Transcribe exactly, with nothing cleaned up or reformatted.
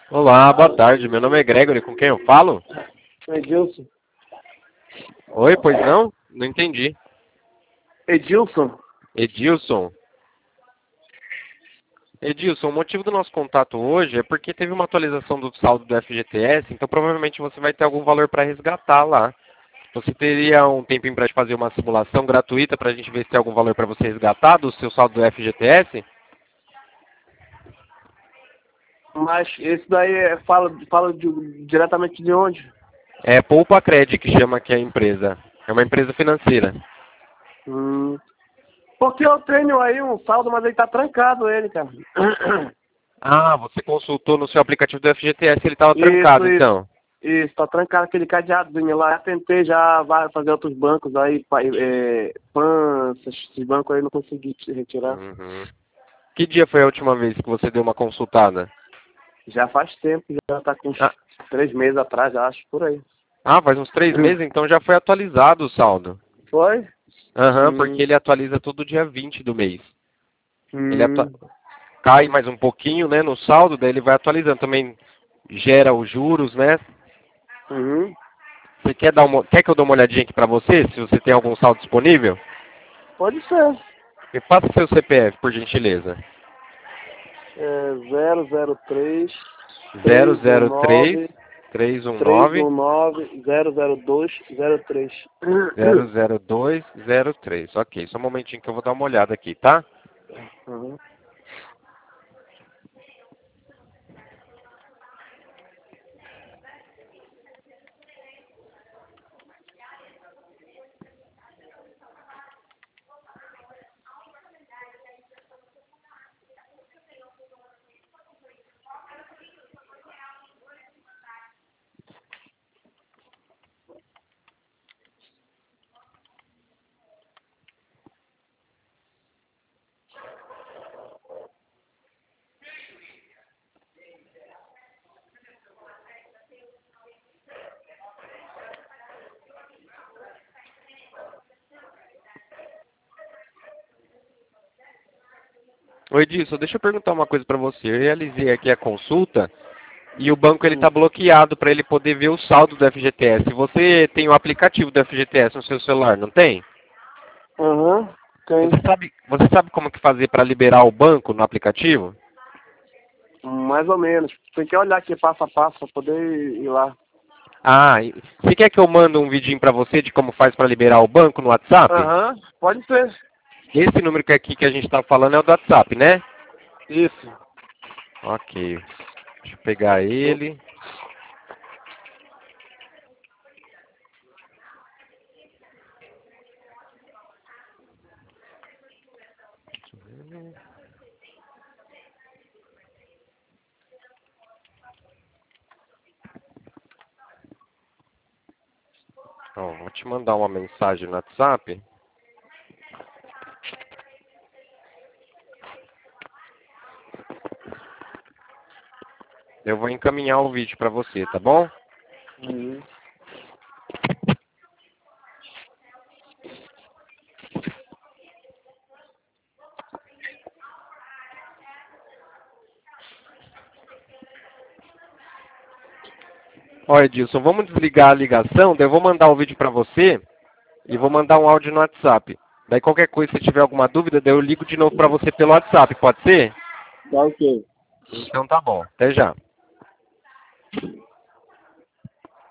Olá, boa tarde. Meu nome é Gregory. Com quem eu falo? Edilson. Oi, pois não? Não entendi. Edilson? Edilson. Edilson, o motivo do nosso contato hoje é porque teve uma atualização do saldo do F G T S, então provavelmente você vai ter algum valor para resgatar lá. Você teria um tempinho para fazer uma simulação gratuita para a gente ver se tem algum valor para você resgatar do seu saldo do F G T S? Mas esse daí é, fala, fala de- diretamente de onde? É Poupa Cred que chama aqui a empresa. É uma empresa financeira. Hum. Porque eu tenho aí um saldo, mas ele tá trancado ele, cara. Ah, você consultou no seu aplicativo do F G T S, ele estava Isso, trancado, isso. então. Isso, tá trancado aquele cadeadozinho lá. Eu tentei já vai fazer outros bancos aí, pa- é, Pan, esses esses bancos aí não consegui te retirar. Uhum. Que dia foi a última vez que você deu uma consultada? Já faz tempo, já tá com uns Ah, três meses atrás, acho, por aí. ah, faz uns três meses, então já foi atualizado o saldo. Foi? Aham, porque Hum, ele atualiza todo dia vinte do mês. Ele atua- hum, cai mais um pouquinho, né, no saldo, daí ele vai atualizando. Também gera os juros, né? uhum. Você quer, dar uma... quer que eu dê uma olhadinha aqui pra você, se você tem algum saldo disponível? Pode ser. Me passa seu C P F, por gentileza. É zero zero três, Zero três um zero três nove, três um três nove um nove, zero zero dois, zero três. zero zero dois zero três. Ok, só um momentinho que eu vou dar uma olhada aqui, tá? Uhum. Oi, Edilson, deixa eu perguntar uma coisa pra você. Eu realizei aqui a consulta e o banco ele está Hum. bloqueado para ele poder ver o saldo do F G T S. Você tem o aplicativo do F G T S no seu celular, não tem? Uhum. Tem. Você sabe, você sabe como que fazer para liberar o banco no aplicativo? Mais ou menos. Tem que olhar aqui passo a passo para poder ir lá. Ah, e você quer que eu mande um vidinho para você de como faz para liberar o banco no WhatsApp? Aham. Pode ser. Esse número que aqui que a gente está falando é o do WhatsApp, né? Isso. Ok. Deixa eu pegar ele. Ó, vou te mandar uma mensagem no WhatsApp. Eu vou encaminhar o vídeo para você, tá bom? Uhum. Ó, Edilson, vamos desligar a ligação, daí eu vou mandar o vídeo para você e vou mandar um áudio no WhatsApp. Daí qualquer coisa, se tiver alguma dúvida, daí eu ligo de novo para você pelo WhatsApp, pode ser? Tá ok. Então tá bom. Até já.